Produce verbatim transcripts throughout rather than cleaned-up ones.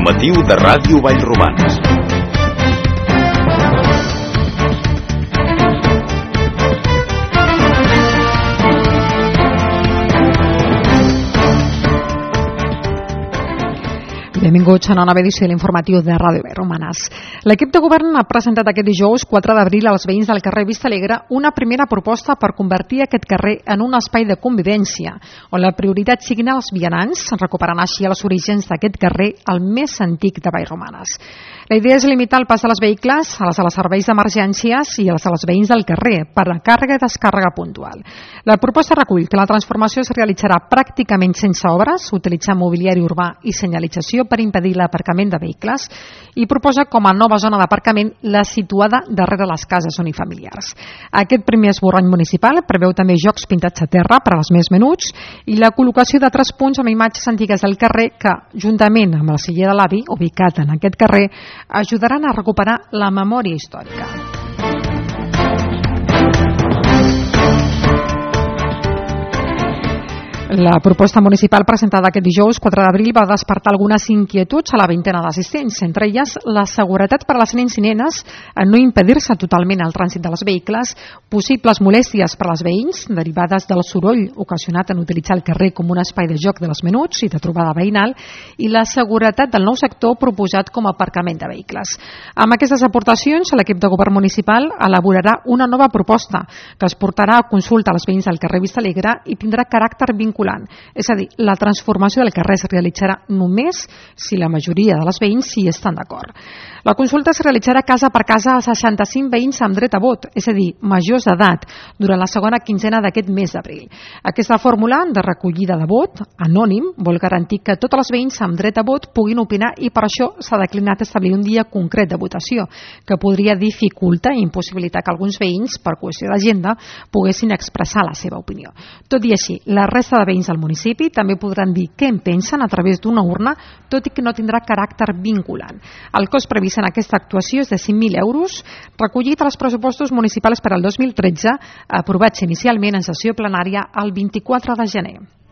informatiu de Ràdio Vallromanes. Benvinguts a una nova edició de l'informatiu de Ràdio Vallromanes. L'equip de govern ha presentat aquest dijous quatre d'abril als veïns del carrer Vista Alegre una primera proposta per convertir aquest carrer en un espai de convivència, on la prioritat siguin els vianants, recuperant així els orígens d'aquest carrer, el més antic de Vallromanes. La idea és limitar el pas dels vehicles, als dels serveis d'emergències i als dels veïns del carrer, per la càrrega i descàrrega puntual. La proposta recull que la transformació es realitzarà pràcticament sense obres, utilitzant mobiliari urbà i senyalització per impedir l'aparcament de vehicles, i proposa com a nova zona d'aparcament la situada darrere les cases unifamiliars. Aquest primer esborrany municipal preveu també jocs pintats a terra per als més menuts i la col·locació de tres punts amb imatges antigues del carrer que, juntament amb el celler de l'avi, ubicat en aquest carrer, ajudaran a recuperar la memòria històrica. La proposta municipal presentada aquest dijous, quatre d'abril, va despertar algunes inquietuds a la vintena d'assistents, entre elles la seguretat per a les nens i nenes en no impedir-se totalment el trànsit dels vehicles, possibles molèsties per als veïns derivades del soroll ocasionat en utilitzar el carrer com un espai de joc dels menuts i de trobada veïnal, i la seguretat del nou sector proposat com a aparcament de vehicles. Amb aquestes aportacions, l'equip de govern municipal elaborarà una nova proposta que es portarà a consulta als veïns del carrer Vista Alegre i tindrà caràcter vinculant. És a dir, la transformació del carrer es realitzarà només si la majoria dels veïns hi estan d'acord. La consulta es realitzarà casa per casa a seixanta-cinc veïns amb dret a vot, és a dir, majors d'edat, durant la segona quinzena d'aquest mes d'abril. Aquesta fórmula de recollida de vot, anònim, vol garantir que tots els veïns amb dret a vot puguin opinar i per això s'ha declinat establir un dia concret de votació, que podria dificultar i impossibilitar que alguns veïns, per qüestió d'agenda, poguessin expressar la seva opinió. Tot i així, la resta de veïns del municipi també podran dir què en pensen a través d'una urna, tot i que no tindrà caràcter vinculant. El cost previst en aquesta actuació és de cinc mil euros, recollit als pressupostos municipals per al dos mil tretze, aprovats inicialment en sessió plenària el vint-i-quatre de gener.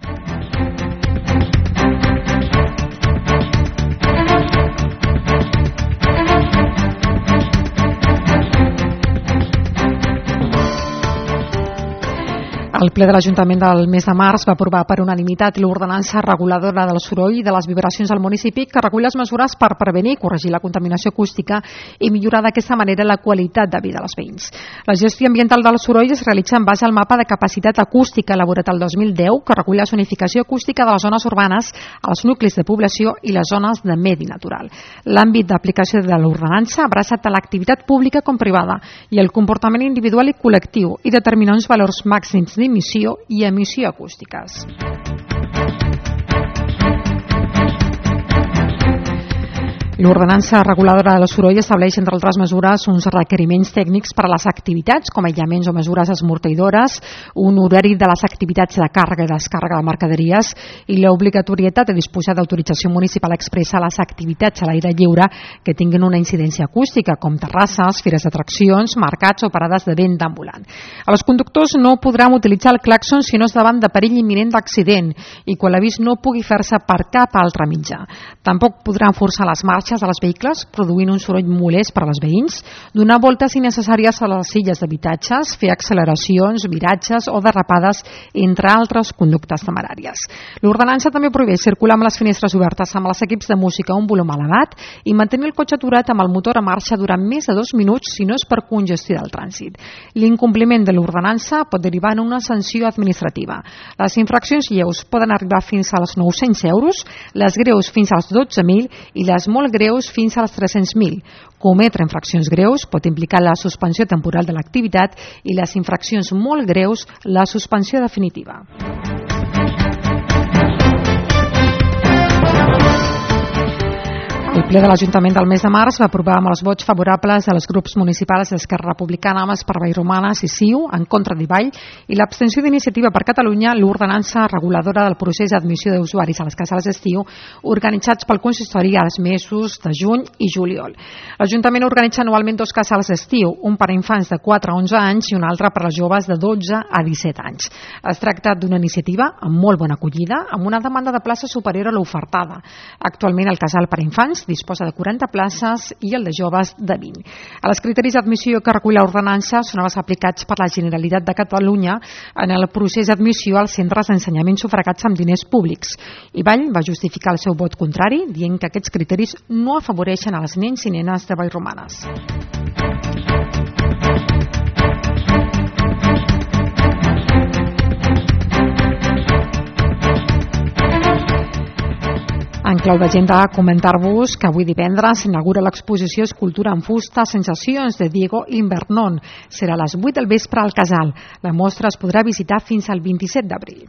El ple de l'Ajuntament del mes de març va aprovar per unanimitat l'ordenança reguladora del soroll i de les vibracions al municipi que recull les mesures per prevenir i corregir la contaminació acústica i millorar d'aquesta manera la qualitat de vida dels veïns. La gestió ambiental del soroll es realitza en base al mapa de capacitat acústica elaborat el dos mil deu que recull la zonificació acústica de les zones urbanes, els nuclis de població i les zones de medi natural. L'àmbit d'aplicació de l'ordenança abraça tant l'activitat pública com privada i el comportament individual i col·lectiu i determina uns valors màxims de emissió i emissió acústiques. L'ordenança reguladora del soroll estableix, entre altres mesures, uns requeriments tècnics per a les activitats, com aïllaments o mesures esmorteïdores, un horari de les activitats de càrrega i descàrrega de mercaderies i l'obligatorietat de disposar d'autorització municipal expressa a les activitats a l'aire lliure que tinguin una incidència acústica, com terrasses, fires d'atraccions, mercats o parades de venda ambulant. Els conductors no podran utilitzar el clàxon si no és davant de perill imminent d'accident i quan l'avís no pugui fer-se per cap altre mitjà. Tampoc podran forçar les marxes dels vehicles, produint un soroll molest per als veïns, donar voltes innecessàries a les illes d'habitatges, fer acceleracions, viratges o derrapades, entre altres conductes temeràries. L'ordenança també prohibeix circular amb les finestres obertes amb els equips de música a un volum elevat i mantenir el cotxe aturat amb el motor a marxa durant més de dos minuts si no és per congestió del trànsit. L'incompliment de l'ordenança pot derivar en una sanció administrativa. Les infraccions lleus poden arribar fins als nou-cents euros, les greus fins als dotze mil i les molt greus fins als tres-cents mil. Cometre infraccions greus pot implicar la suspensió temporal de l'activitat i les infraccions molt greus la suspensió definitiva. El ple de l'Ajuntament del mes de març va aprovar amb els vots favorables dels grups municipals d'Esquerra Republicana, Ames per Vallromanes i C I U, en contra d'Ivall, i l'abstenció d'Iniciativa per Catalunya, l'ordenança reguladora del procés d'admissió d'usuaris a les casals d'estiu organitzats pel consistori als mesos de juny i juliol. L'Ajuntament organitza anualment dos casals d'estiu, un per a infants de quatre a onze anys i un altre per als joves de dotze a disset anys. Es tracta d'una iniciativa amb molt bona acollida, amb una demanda de plaça superior a l'ofertada. Actualment el casal per a infants disposa de quaranta places i el de joves de vint. Els criteris d'admissió que recull l'ordenança són els aplicats per la Generalitat de Catalunya en el procés d'admissió als centres d'ensenyament sufragats amb diners públics. Ivall va justificar el seu vot contrari, dient que aquests criteris no afavoreixen a les nens i nenes de Vallromanes. En clau d'agenda, comentar-vos que avui divendres s'inaugura l'exposició Escultura en fusta, Sensacions de Diego Invernon. Serà a les vuit del vespre al Casal. La mostra es podrà visitar fins al vint-i-set d'abril.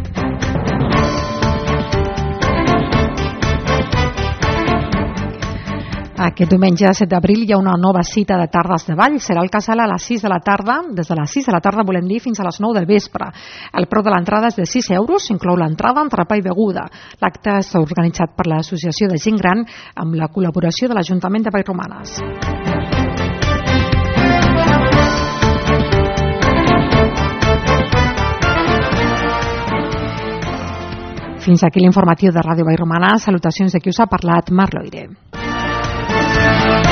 Aquest diumenge set d'abril hi ha una nova cita de tardes de ball. Serà al Casal a les sis de la tarda, des de les sis de la tarda volem dir fins a les nou del vespre. El preu de l'entrada és de sis euros, inclou l'entrada, entrepà i beguda. L'acte està organitzat per l'Associació de Gent Gran amb la col·laboració de l'Ajuntament de Vallromanes. Fins aquí l'informatiu de Ràdio Vallromanes. Salutacions de qui us ha parlat, Mar Loire.